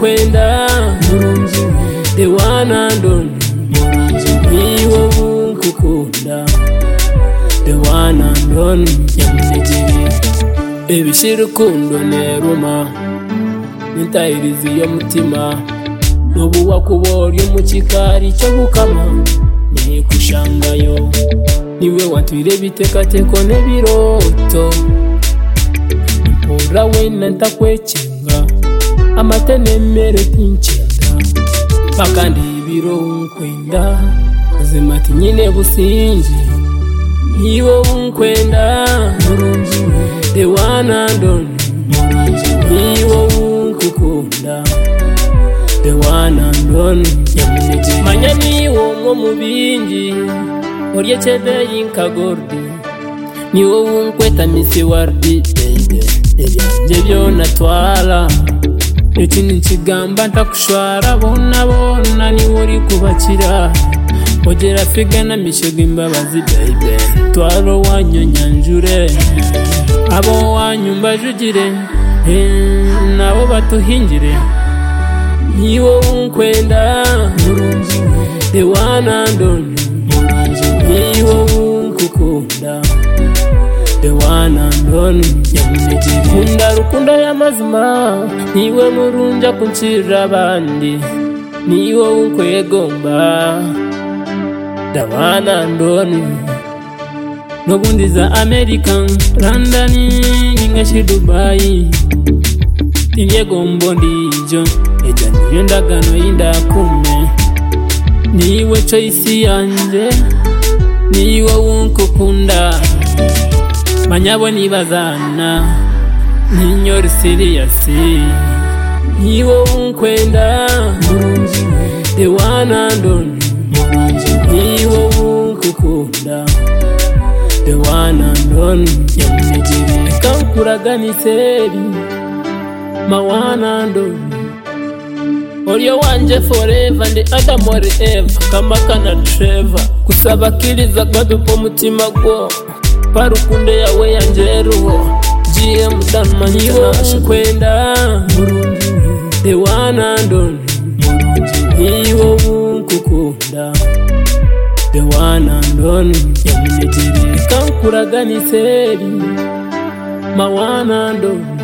unkwenda the one and only niwo unkukunda the one and only nyamunegere ebishirukundo neruma nintahiriza iyo mutima n'ubu wakubonye mu kikari cyo gukama nikushangayo niwe watwire bitekateko n'ebiroto mpora wena ntakwecenga amatenemere tinchenda paka ndibiro unkwenda zimati nyine businji niwo unkwenda the one and only niwo unkukunda the one and only nyamunegere manya niwo nko mu bindi orye chebe yinkagordi niwo unkweta misi wardi ebyanjye byona twala eki nikigamba ntakushwara bona niwo uri kubakira ogera figana mishego imbabazi baby twaro wanyu nyanjure abo wanyu mbajugire nabo batuhingire niwo unkwenda the one and only niwo unkukunda the one and only nyamunegere kunda rukundo y'amazima niwe murunja kuncira abandi niwo unkwegomba the one and only n'ubundi za American London ingashi Dubai ibyegombo ndijo ejo niyo ndagano y'indakume niwe choice yanje niwe unkukunda manyabo nibazana ninyori serious niwe unkwenda the one and only niwe unkukunda the one and only nyamunegere kankuraganiseri my one and only Oryo wanje forever ndi adamore ever kamakana Trevor kusaba kiriza kwadupo mutima gwo parukunde yawe yanjeruho GM danmanyiwo unkwenda the one and only niwo unkukunda the one and only nyamunegere kankuraganiseri my one and only